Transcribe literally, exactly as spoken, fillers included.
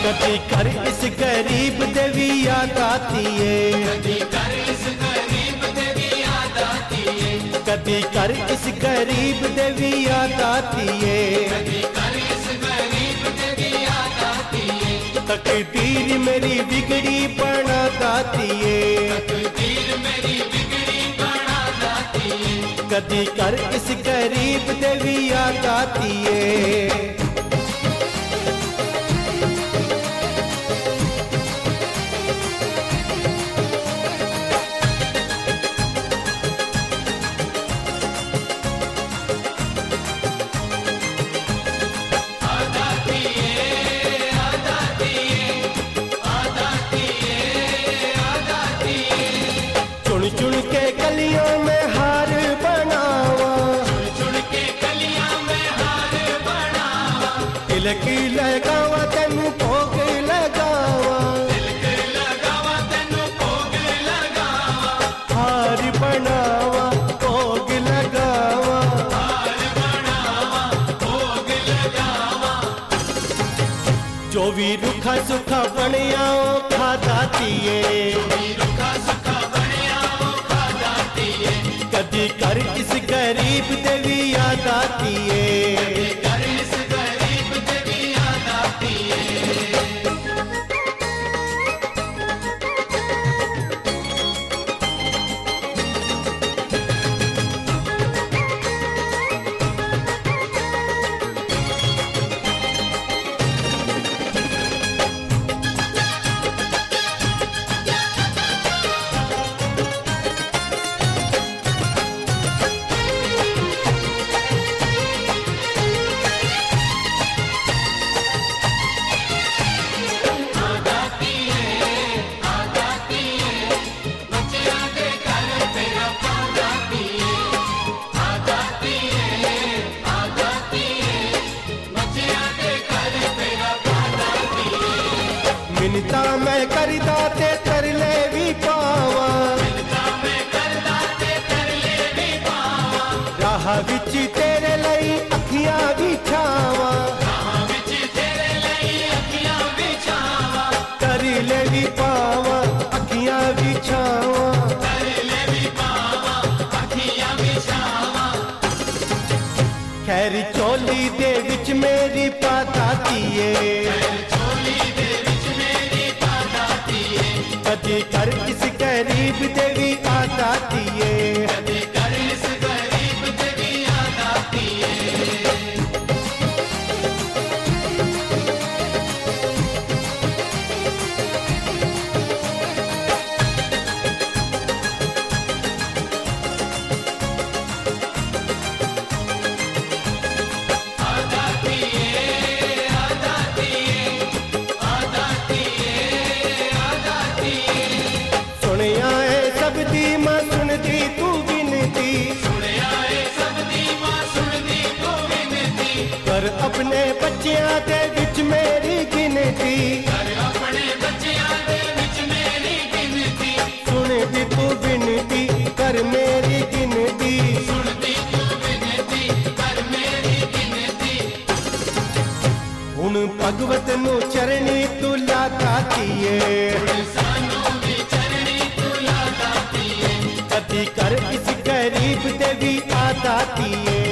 कदी कर इस गरीब देवी याद आती है, कदी कर इस गरीब देवी याद आती है, कदी कर इस गरीब देवी याद आती है, कदी कर इस गरीब देवी याद आती है। तकदीर मेरी बिगड़ी बना दाती है, तकदीर मेरी बिगड़ी बना दाती है। कदी कर इस गरीब देवी याद आती है। चुन चुन के गलियों में हार बनावा, चुन चुन के गलियां में हार बनावा, तिलक लगावा तेनू भोग लगावा, तिलक लगावा तेनू भोग लगावा, हार बनावा भोग लगावा, हार बनावा भोग लगावा। जो भी रुखा सुखा बनिया खा दाती है, रुखा सुखा बनिया वो खा जाती है। कदी कर इस गरीब देवी याद आती है। कर इस गरीब देवी याद आती है। मिनता मैं करदा ते तरले भी पावा, राह विच तेरे लई अखियां बिछावा, तरले भी पावा अखियां बिछावा, खैर चोली दे विच मेरी पात आती है। कदी कर इस गरीब देवी याद आती है। कर इस गरीब देवी याद आती है। सुनिया है सब दी मां सुनदी तू गिनती, सुनिया है सब दी मां सुनदी तू विनती, कर अपने बच्चियां दे विच मेरी गिनती, कर अपने बच्चियां दे विच मेरी गिनती, सुनदी तू विनती कर मेरी गिनती, सुनदी तू विनती कर मेरी गिनती। हुण भगवत नू चरणी तू लाती है। सानू भी चरणी तू याद आती है। कदी कर इस गरीब देवी याद आती है।